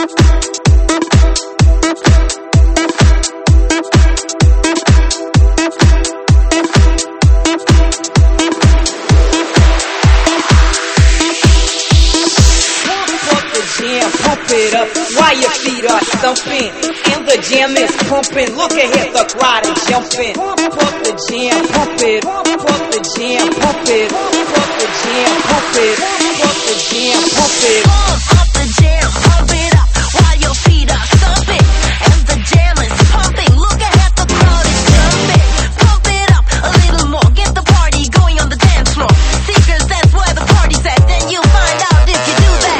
it up while your feet are stumping and the jam is pumping. Look ahead, the crowd is jumping. Pump up the jam, pump it. Pump up the jam, pump it. Pump up the jam, pump it. Pump up the jam, pump it. Pump up the jam, pump it up while your feet are stumping and the jam is pumping. Look ahead, the crowd is jumping. Pump it up a little more, get the party going on the dance floor. See, 'cause that's where the party's at. Then you'll find out if you do that.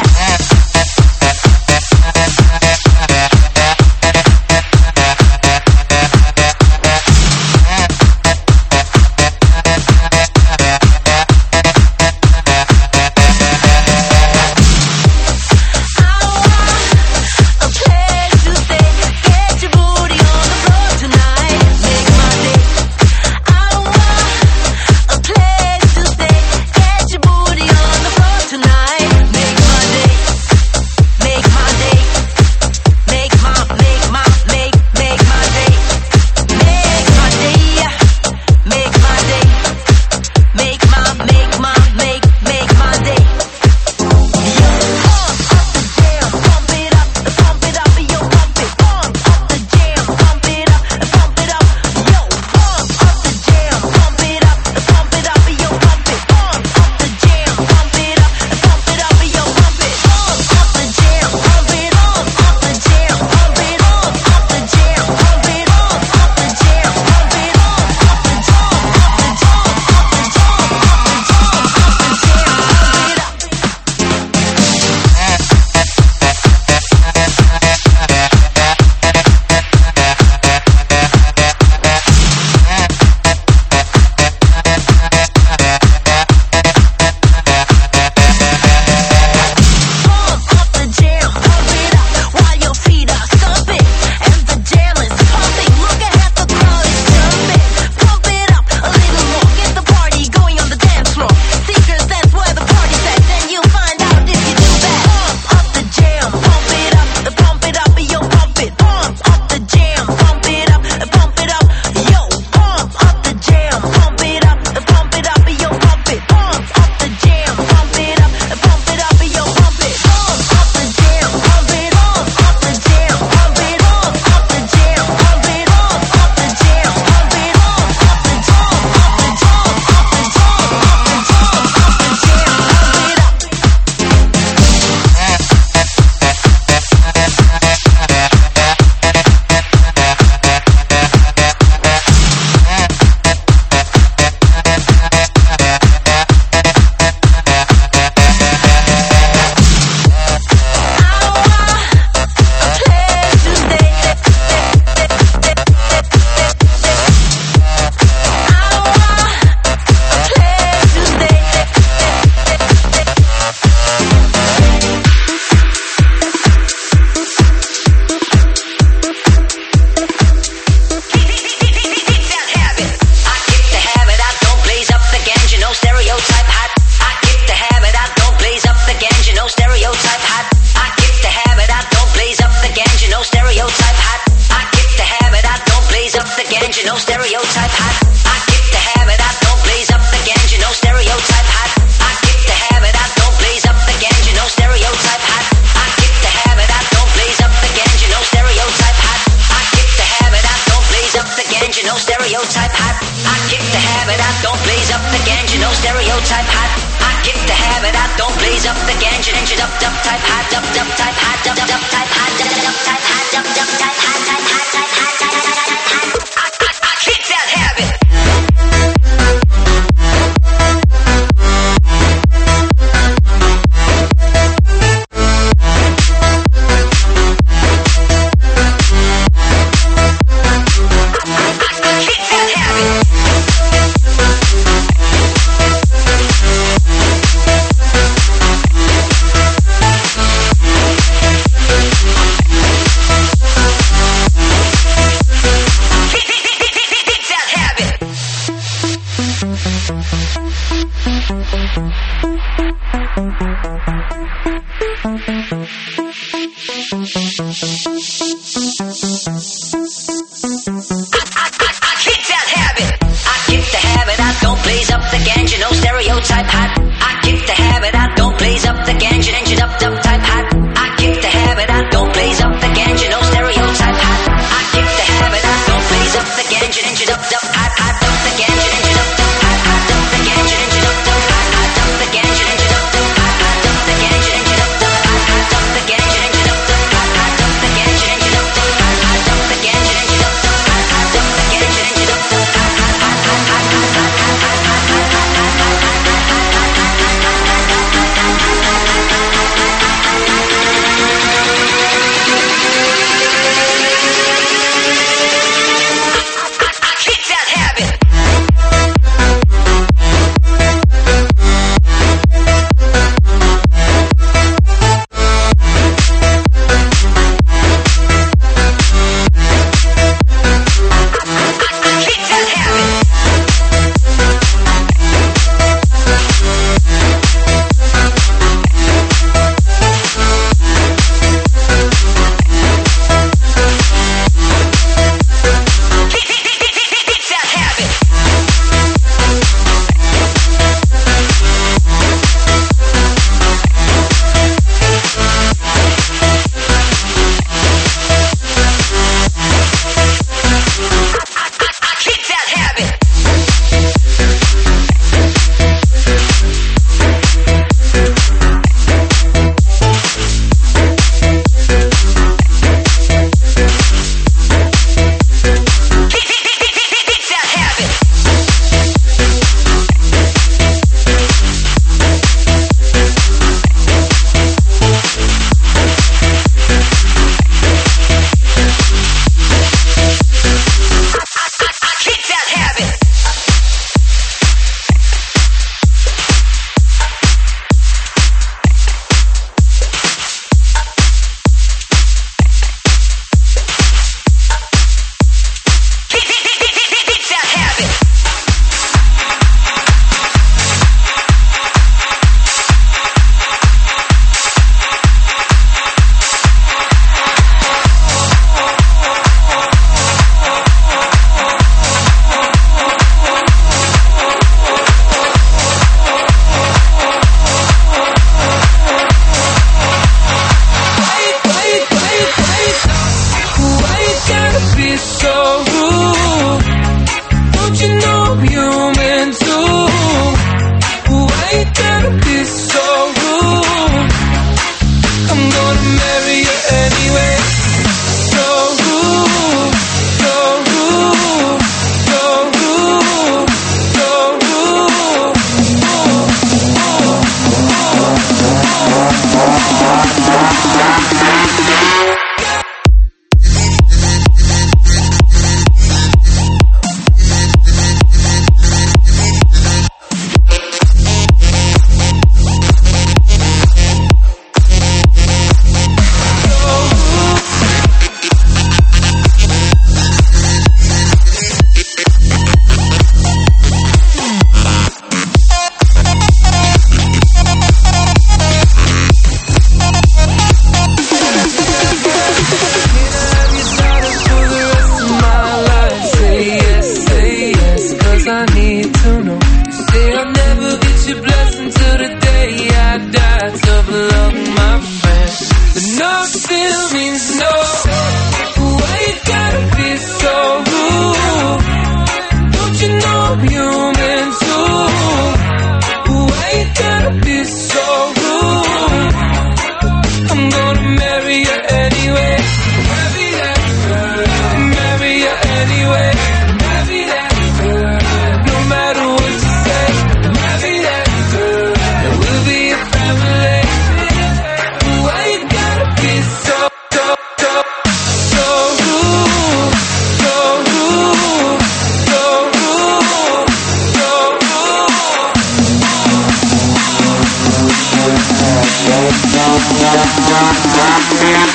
Yeah.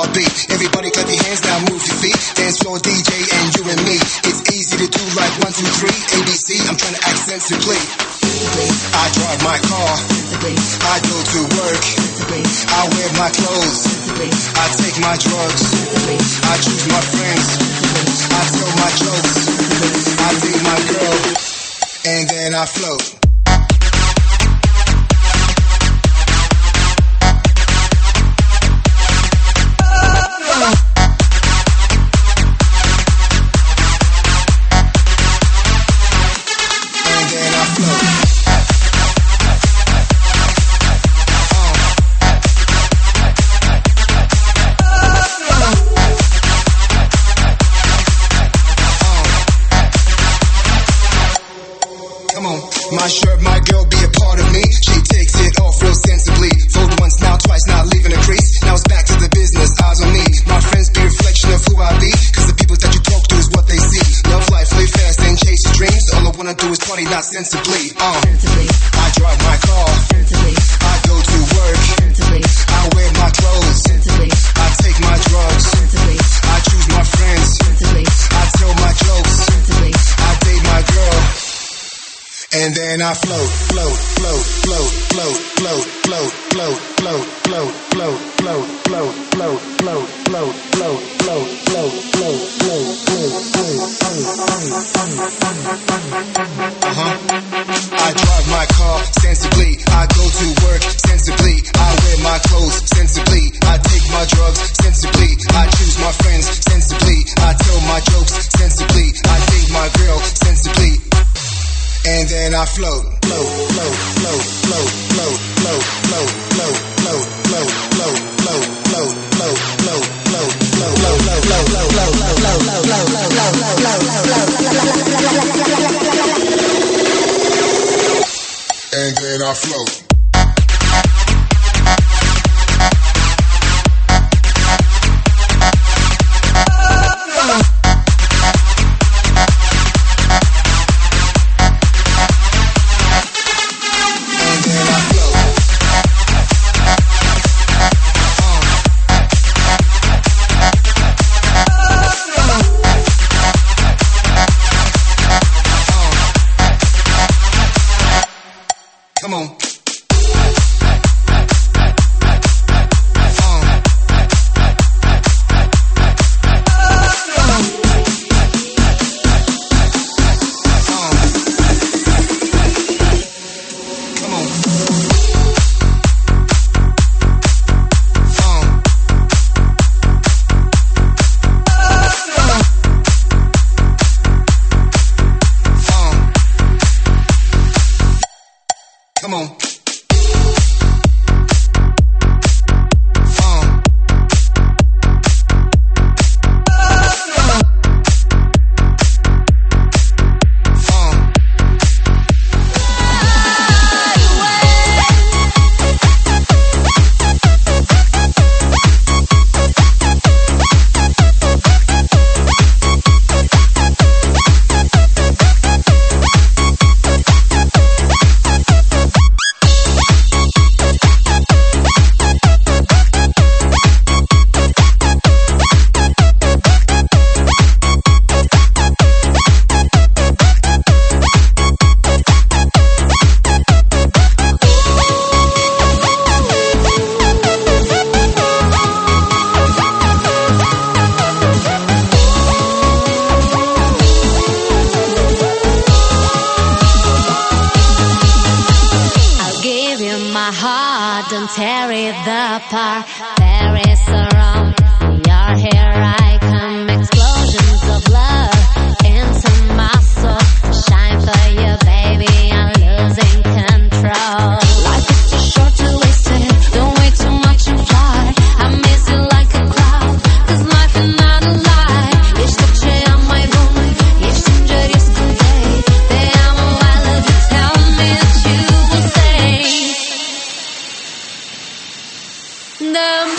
beat. Everybody clap your hands now, move your feet. Dance floor DJ and you and me. It's easy to do like 1, 2, 3, ABC. I'm trying to act sensibly. I drive my car. I go to work. I wear my clothes. I take my drugs. I choose my friends. I tell my jokes. I date my girl. And then I float. My shirt, my girl, be a part of me. She takes it off real sensibly. Fold once, now twice, not leaving a crease. Now it's back to the business, eyes on me. My friends be a reflection of who I be. Cause the people that you talk to is what they see. Love life, live fast, and chase your dreams. All I wanna do is party, not sensibly. I drive my car. I go to work. I wear my clothes. I take my drugs. I choose my friends. I tell my jokes. I date my girl. And then I float, float, float, float, float, float, float, float, float, float, float, float, float, float, float, float, float, float, float, float. I drive my car sensibly. I go to work sensibly. I wear my clothes sensibly. I take my drugs sensibly. I choose my friends sensibly. I tell my jokes sensibly. I date my girl sensibly. And then I float, float, float, float, float, float, float, float, float, float, float, float, float, float, float, float, float, float, and then I float. Come on. Come on. Don't tear it apart. Paris around, you're here, I come. Explosions of love into my soul. Shine for you, baby, I'm losing control. Life is too short to waste it. Don't wait too much and fly. I miss you like a cloud, cause life is not a lie. Jeszcze cię amajmy, jeszcze dziś today. Te amo, I love you, tell me that you will stay. The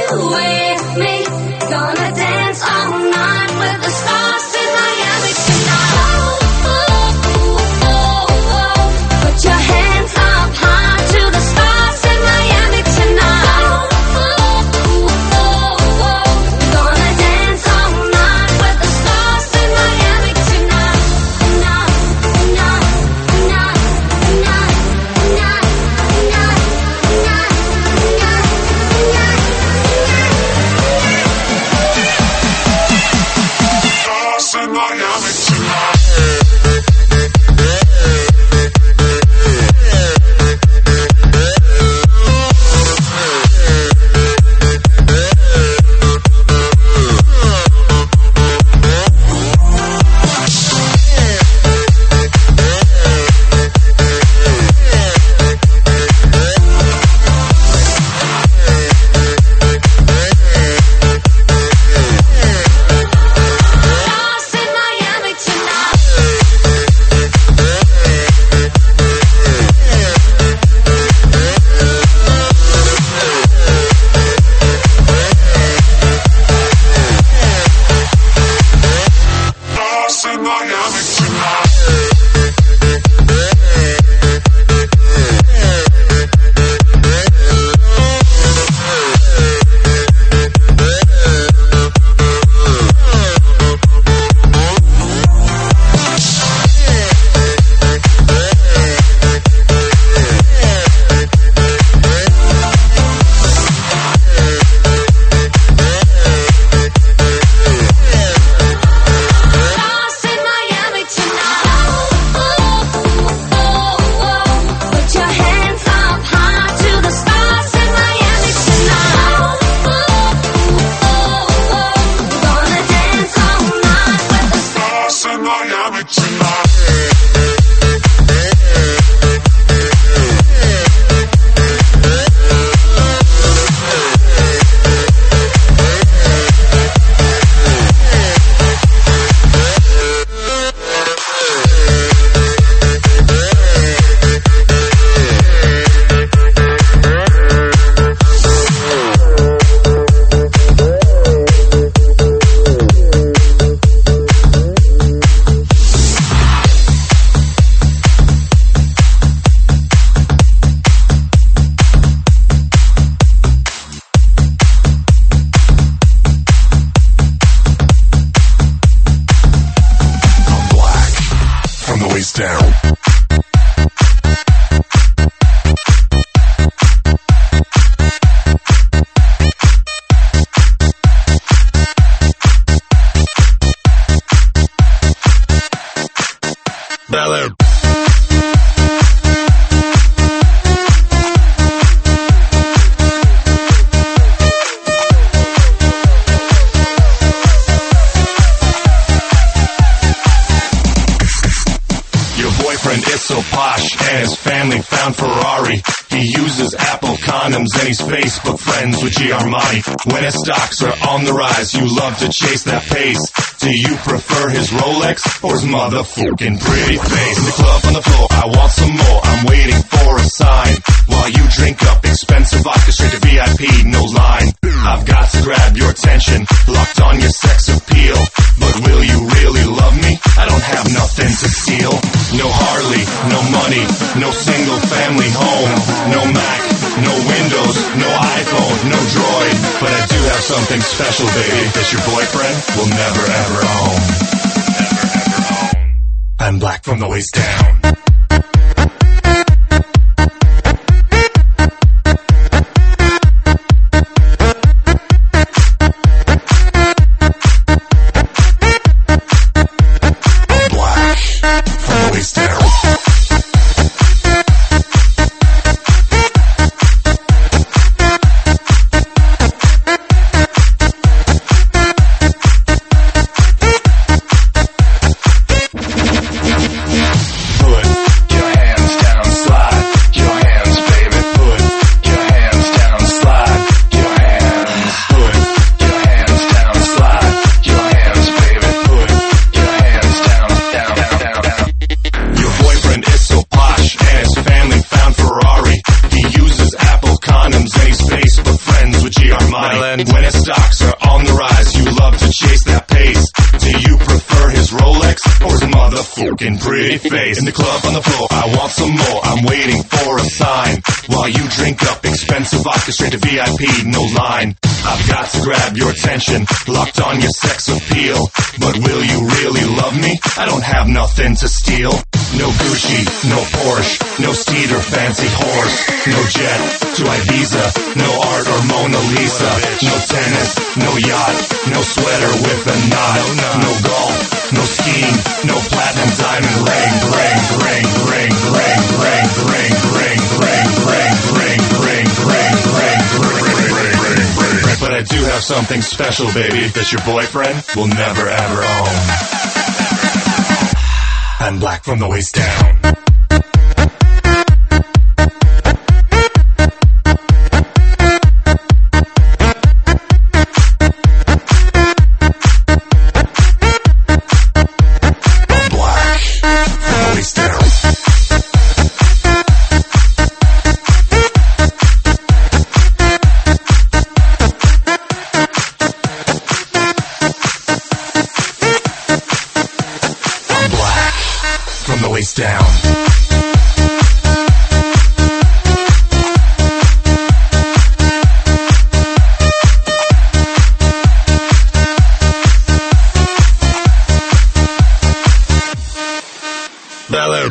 with me. Gonna dance all night with the stars in Miami tonight. Oh, oh, oh, oh, oh. Put your hands up high to the stars in Miami tonight. Oh, oh, oh, oh. Gonna dance all night with the stars in Miami tonight. Tonight, tonight, tonight, tonight, tonight, tonight, tonight, tonight, Stars in Miami tonight. stars in Miami tonight. Stars in Miami tonight. Stars in Miami tonight. Oh, oh, oh, oh. Put your hands up high to the stars in Miami tonight. Oh, oh, oh, oh. Gonna dance all night with the stars. Stars in Miami tonight. I'm black from the waist down. Bel Air. Your boyfriend is so posh and his family found Ferrari. He uses Apple condoms and he's Facebook friends with G. Armani. When his stocks are on the rise, you love to chase that pace. Do you prefer his Rolex or his motherfucking pretty face? The club on the floor, I want some more. I'm waiting for a sign while you drink up expensive vodka straight to VIP, no line. I've got to grab your attention, locked on your sex appeal. But will you really love me? I don't have nothing to steal. No Harley, no money, no single family home, no Mac, no Windows, no iPhone, no Droid. But I do have something special, baby, that your boyfriend will never ever own. Never ever own. I'm black from the waist down. Black from the waist down. Put Armani. When his stocks are on the rise, you love to chase that pace. Do you prefer his Rolex or his motherfucking pretty face? In the club on the floor, I want some more. I'm waiting for a sign while you drink up expensive vodka straight to VIP, no line. I've got to grab your attention, locked on your sex appeal. But will you really love me? I don't have nothing to steal. No Gucci, no Porsche, no steed or fancy horse. No jet to Ibiza, no art or Mona Lisa. No tennis, no yacht, no sweater with a knot. No golf, no skiing, no platinum diamond ring. Ring, ring, ring, ring, ring, ring, ring, ring, ring, ring, ring, ring, ring. But I do have something special, baby, that your boyfriend will never ever own. I'm black from the waist down. Down. Ballad.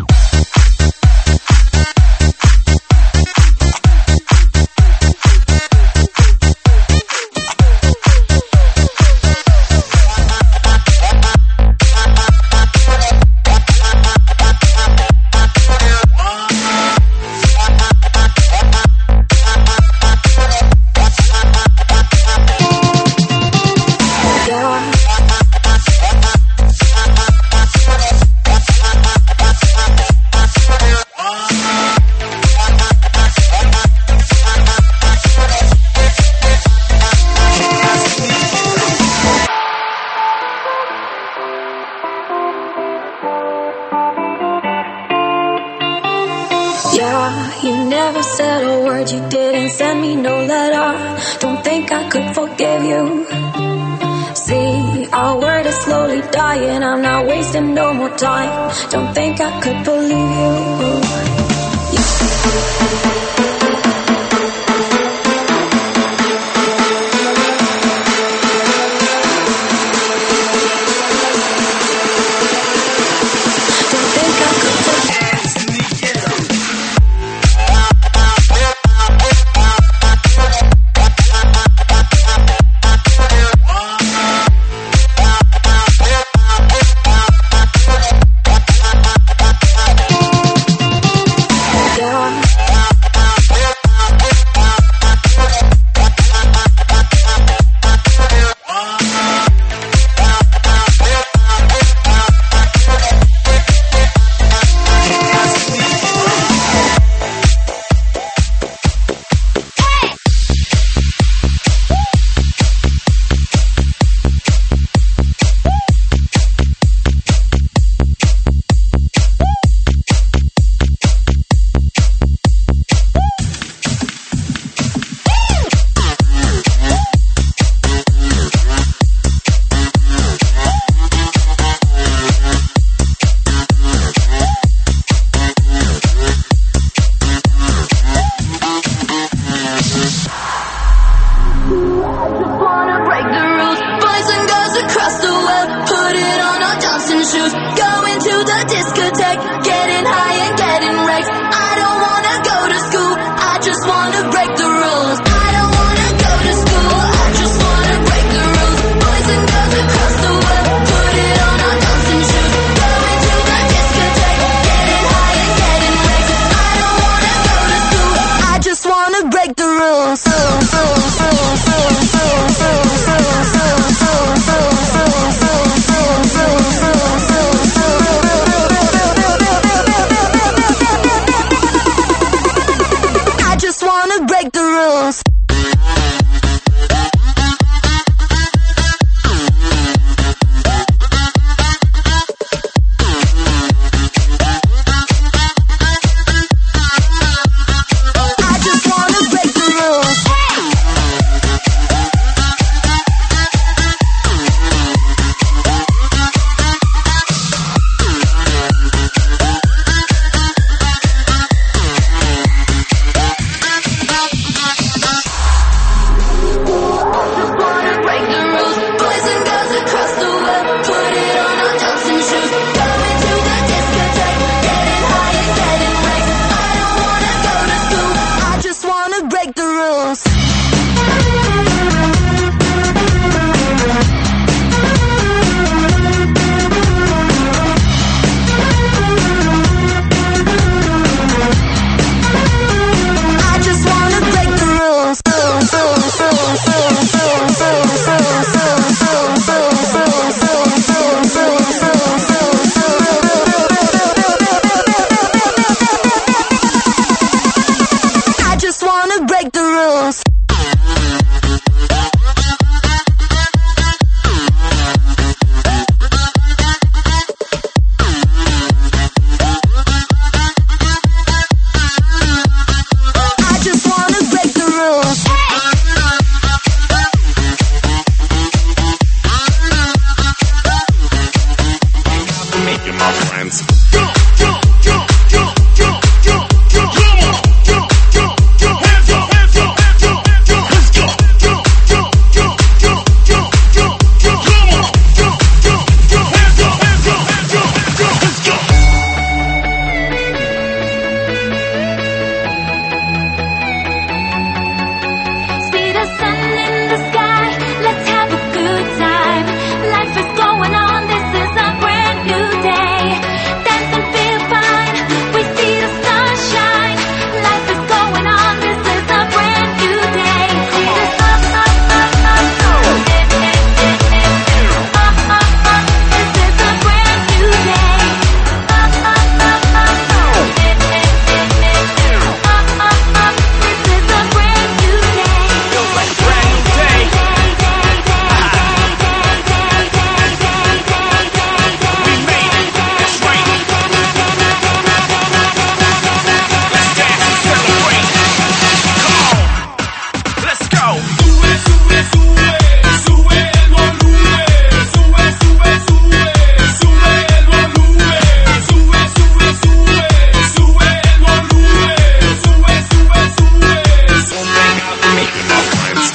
Time. Don't think I could believe you. wanna break the rules. I just wanna break the rules. Making my friends. See the sun in the sky, let's have a good time. Life is going on, this is a brand new day. Dance and feel fine, we see the sunshine. Life is going on, this is a brand new day. See the sun, this is a brand new day. This is a brand new day. Feels like a brand new day. We made it. That's right. Let's dance and celebrate. Come on. Let's go. Sube, sube, sube. Sube el volumen. Sube, sube, sube. Sube el volumen. Sube, sube, sube. Sube el volumen. Sube, sube, sube. Making my friends.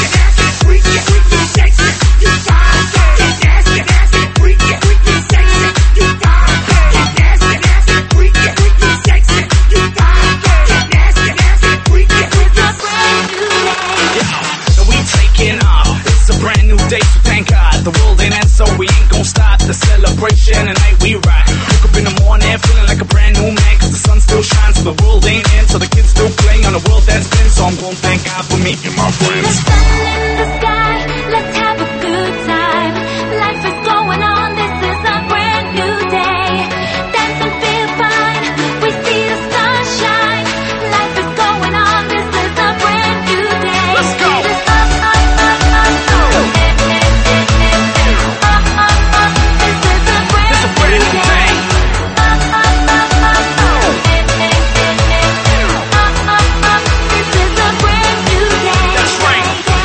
We taking off. It's a brand new day, so thank God the world ain't end, so we ain't gon' stop the celebration. Tonight we rock. Woke up in the morning feeling like a brand new man, 'cause the sun still shines, so the world ain't in, so the kids still playing on the world that's been. So I'm gon' thank God for making my The friends. sun in the sky, let's have a good time. Life is going on, this is a brand new day. Dance and feel fine, we see the sunshine. Life is going on, this is a brand new day. Let's go. See the sun, this is a brand It's a brand new day. This is a brand new day. That's right.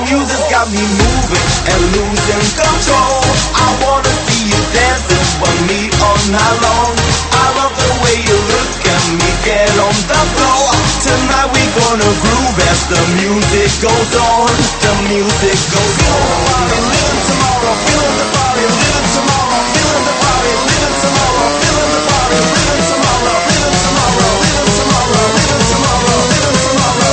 music's got me moving and losing control. I wanna see you dancing with me all night long. I love the way you look at me, get on the floor. Tonight we gonna groove as the music goes on. The music goes on. Living tomorrow, feeling the party, living tomorrow, feeling the party, living tomorrow, feeling the party, living tomorrow, living tomorrow, living tomorrow, living tomorrow, living tomorrow,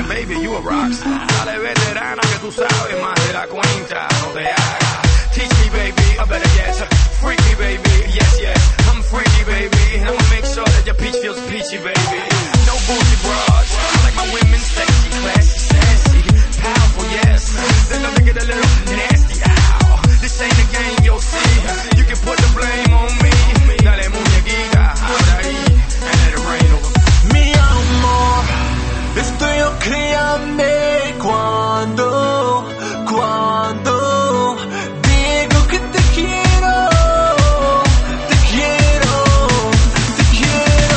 que baby, you a rockstar. Dale veterana que tú sabes más de la cuenta, no te hagas. Teach me baby, I better get freaky baby, yes yes, I'm freaky baby. I'ma make sure that your peach feels peachy baby. No bougie bras, I like my women sexy, classy, sassy, powerful, yes. Then let me get a little nasty, ow. This ain't a game, you'll see. You can put the blame on me. Dale muñequita, ahora ahí, and let it rain over. Mi amor, estoy yo créame cuando digo que te quiero, te quiero, te quiero.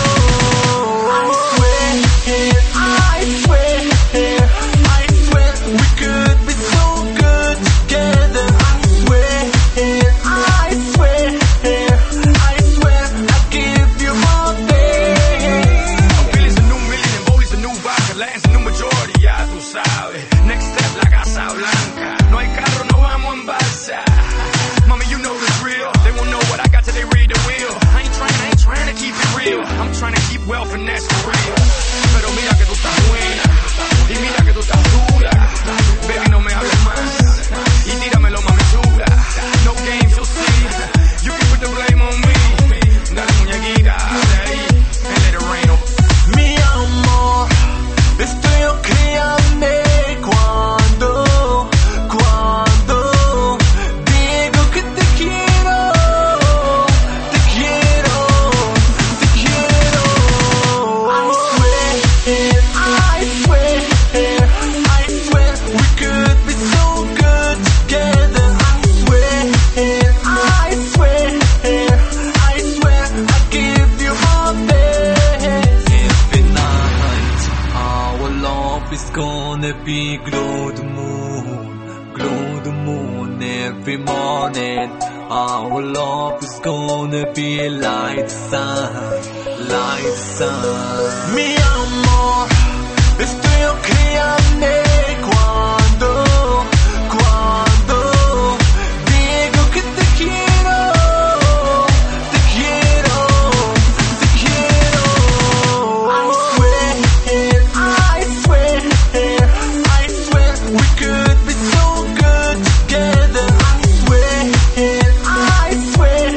I swear, we could be so good together. I swear, I give you all day. Billy's a new million and Bowie's a new vodka, Latin's a new majority, ya tú sabes. Next step, la Casa Blanca. No hay carro, no vamos en balsa. Mommy, you know the drill. They won't know what I got till they read the wheel. I ain't trying to keep it real. I'm trying to keep wealth and that's for real. Pero mira que tú estás buena. Y mira que tú estás dura. Baby, no me hables más. Y tíramelo, mami chula. No games, you'll see. You can put the blame on me. Dale muñequita, de ahí, and let it rain over. Mi amor, estoy yo créame cuando digo que te quiero, te quiero, te quiero. I swear, we could be so good together. I swear, I give you all this. Every night, our love is gonna be glow the moon every morning. Our love is gonna be light sun. Mi amor, estoy yo créame cuando digo que te quiero, te quiero, te quiero. I swear, we could be so good together. I swear,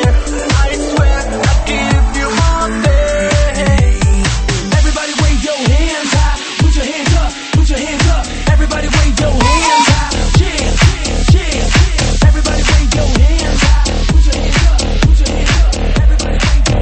I give you all day. Everybody wave your hands high. Put your hands up. Put your hands up. Everybody wave your hands high. Yeah. Everybody wave your hands high. Put your hands up. Put your hands up. Everybody wave your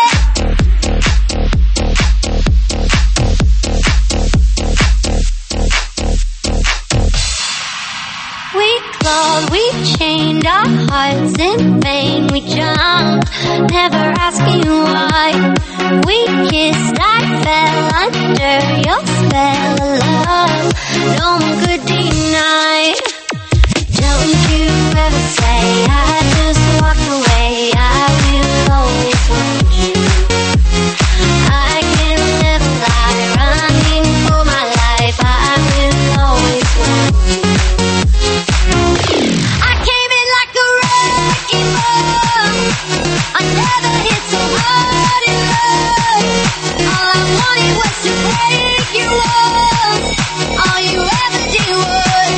We clawed, we chained our hearts in vain. We jumped, never asking why. We kissed, I fell under your spell of love. No one could deny. Don't you ever say I just walked away. I will always want you. I can never lie, running for my life. I will always want you. I came in like a wrecking ball. I never hit so hard in love. All I wanted was to break your walls. All you ever did was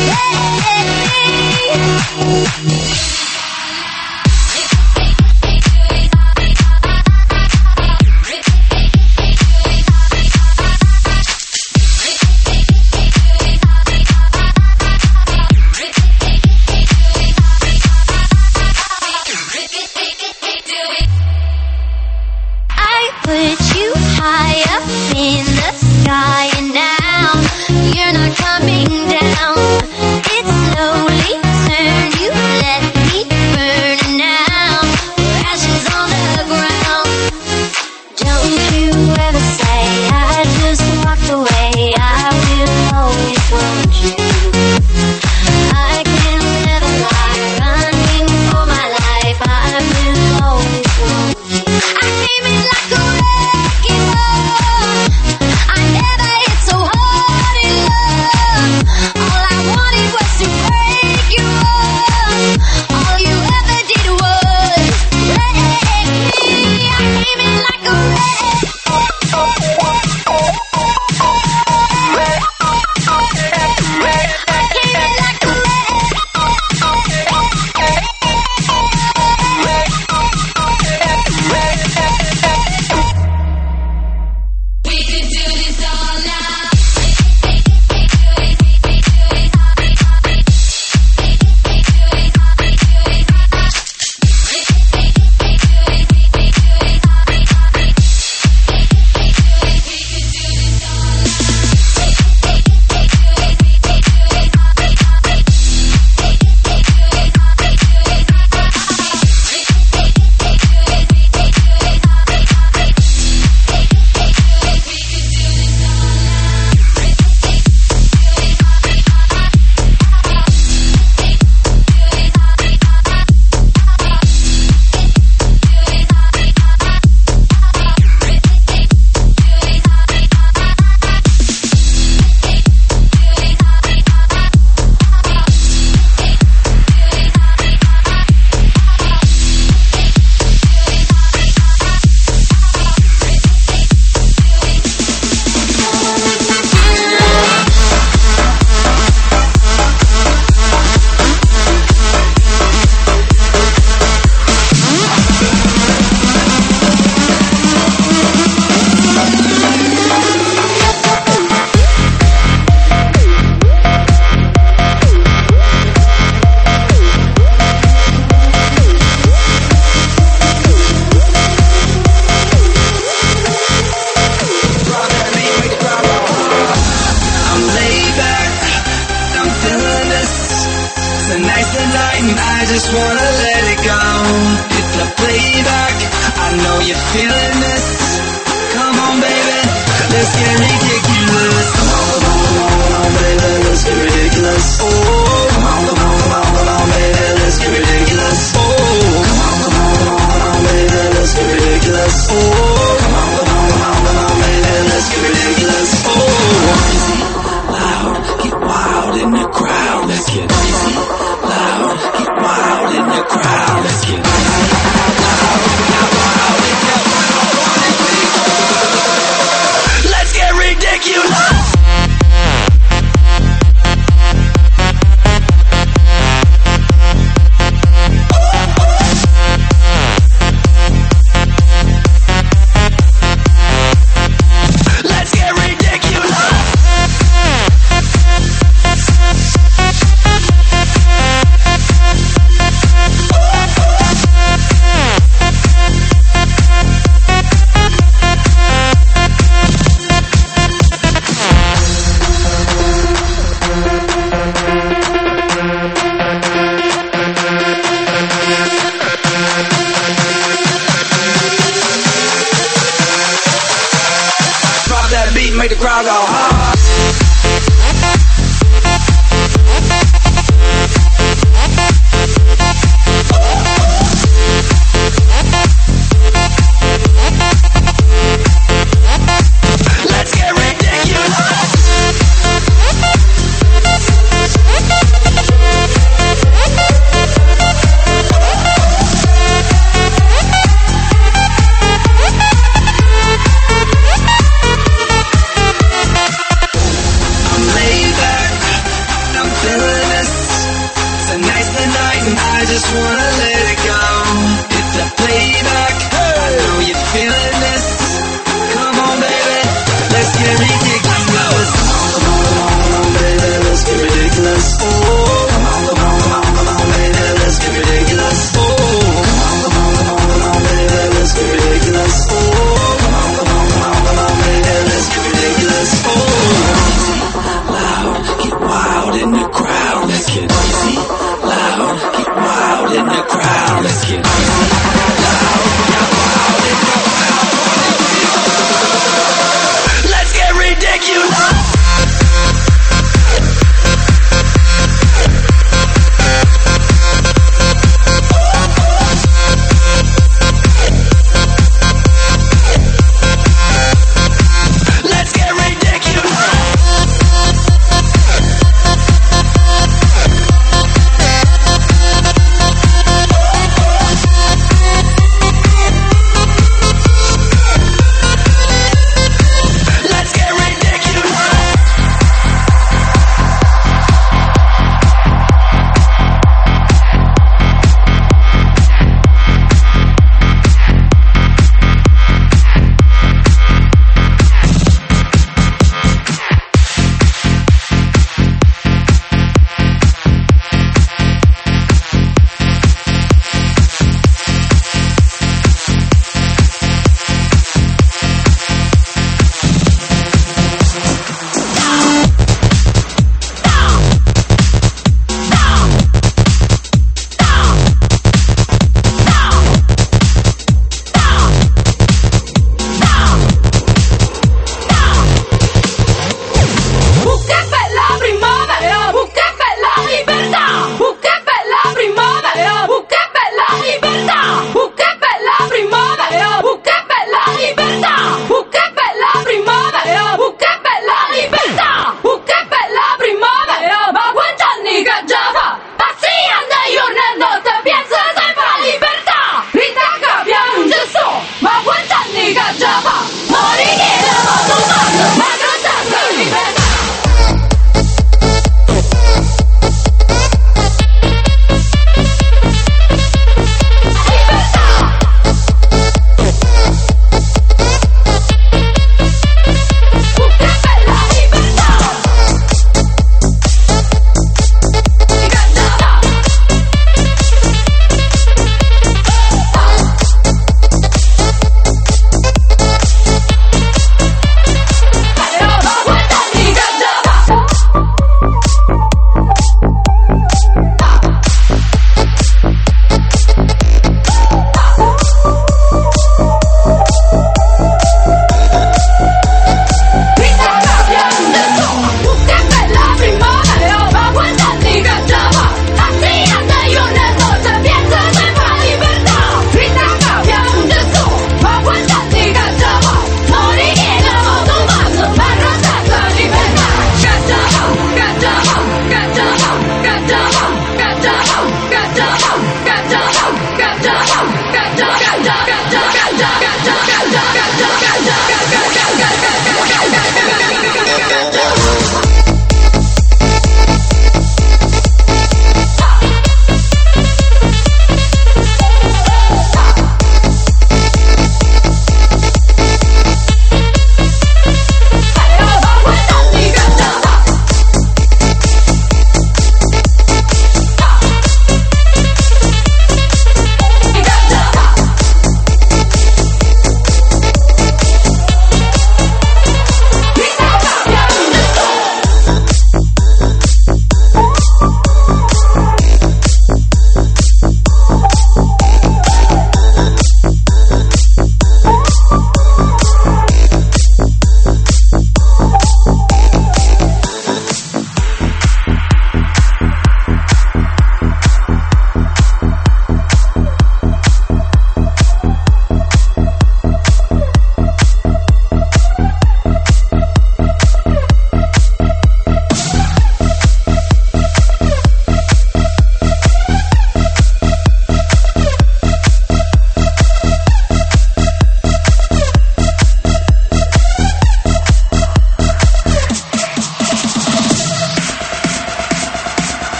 I put you high up in the sky, and now you're not coming down. It slowly turned, you let just wanna let it go. Hit the playback, I know you're feeling this. Come on, baby, let's get ridiculous. Come on, baby, let's get ridiculous. Oh, come on, baby, let's get ridiculous. Oh, come on, baby, let's get ridiculous. Oh, come on, baby, let's get ridiculous. Oh, crazy, loud, get wild in the crowd. Let's get crazy, loud, get wild in the crowd. Let's get crazy, loud, get wild in the crowd. Let's get ridiculous. Make the crowd go hard. Let's get ridiculous. I just wanna let it go. Hit the playback, I know you're feeling this. Come on, baby, let's get ridiculous. Come on, baby, let's get ridiculous. Oh, come on, baby, let's get ridiculous. Oh, come on, baby, let's get ridiculous. Oh, come on, baby, let's get ridiculous. Oh, crazy, loud, get wild in the crowd. Let's get crazy, loud, get wild in the crowd. Let's get crazy, loud, get wild in the crowd. Let's get ridiculous.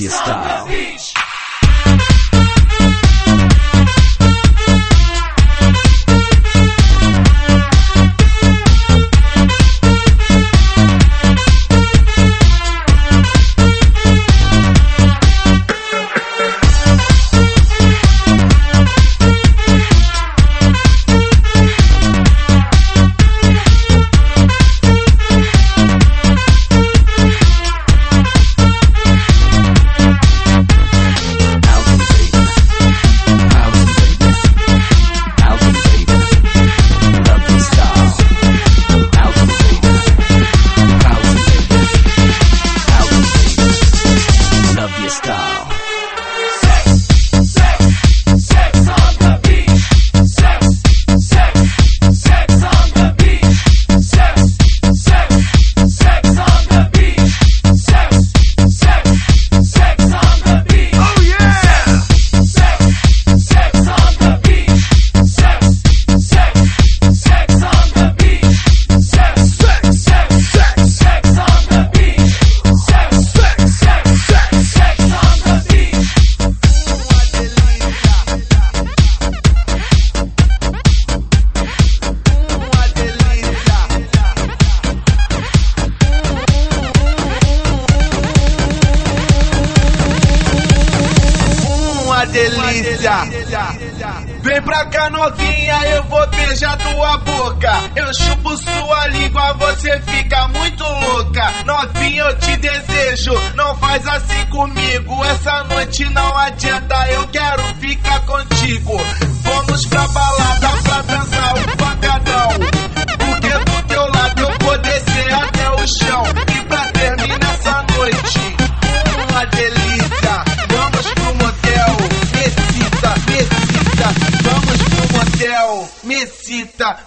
your style. Delícia. Vem pra cá novinha, eu vou beijar tua boca. Eu chupo sua língua, você fica muito louca. Novinha, eu te desejo, não faz assim comigo. Essa noite não adianta, eu quero ficar contigo. Vamos pra balada pra dançar o pancadão, porque do teu lado eu vou descer até o chão. E pra terminar essa noite, uma delícia. Vamos pro motel, Mesita, vamos pro motel, Mesita.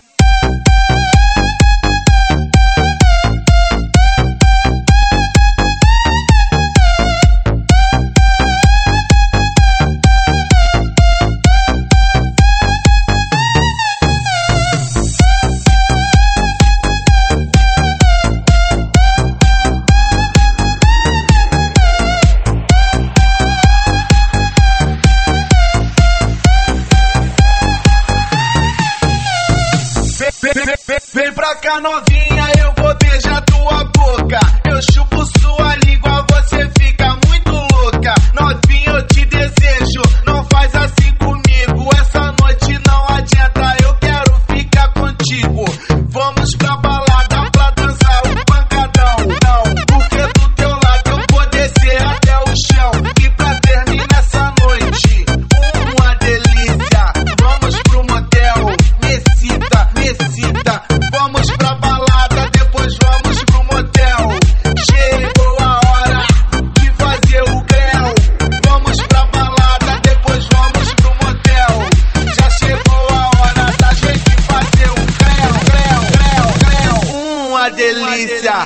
Vem pra cá novinha, eu vou beijar tua boca. Eu chupo sua língua, você fica muito louca. Novinha, eu te desejo, não faz assim comigo. Essa noite não adianta, eu quero ficar contigo. Vamos pra balada pra dançar o pancadão, não, porque do teu lado eu vou descer até o chão. E pra terminar essa noite, uma delícia. Vamos pro motel, Mesita. Vamos pra balada, depois vamos pro motel. Chegou a hora de fazer o grau. Vamos pra balada, depois vamos pro motel. Já chegou a hora da gente fazer o grau. Uma delícia.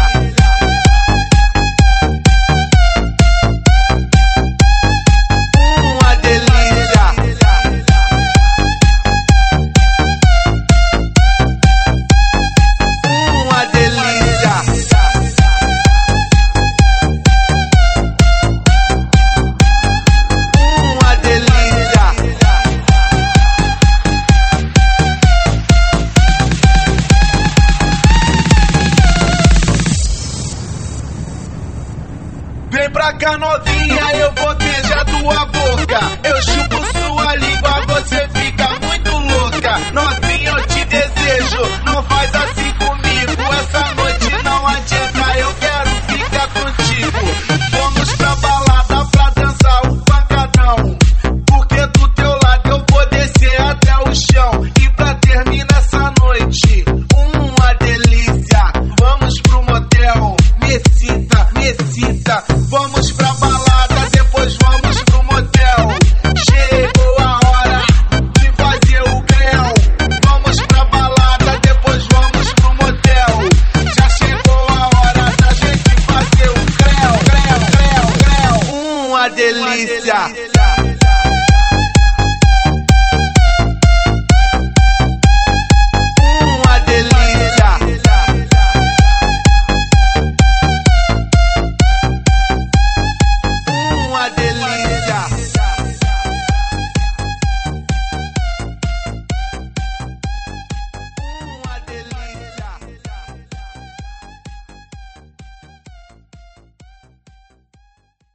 Vem pra cá novinha, eu vou beijar tua boca. Eu chupo sua língua, você fica muito louca. Novinha, eu te desejo, não faz assim comigo. Essa noite não adianta, eu quero ficar contigo. Vamos pra balada pra dançar o pancadão, porque do teu lado eu vou descer até o chão. E pra terminar essa noite, uma delícia. Vamos pro motel, Mesita. Vamos pra balada, depois vamos pro motel. Chegou a hora de fazer o grau. Vamos pra balada, depois vamos pro motel. Já chegou a hora da gente fazer o grau. Uma delícia.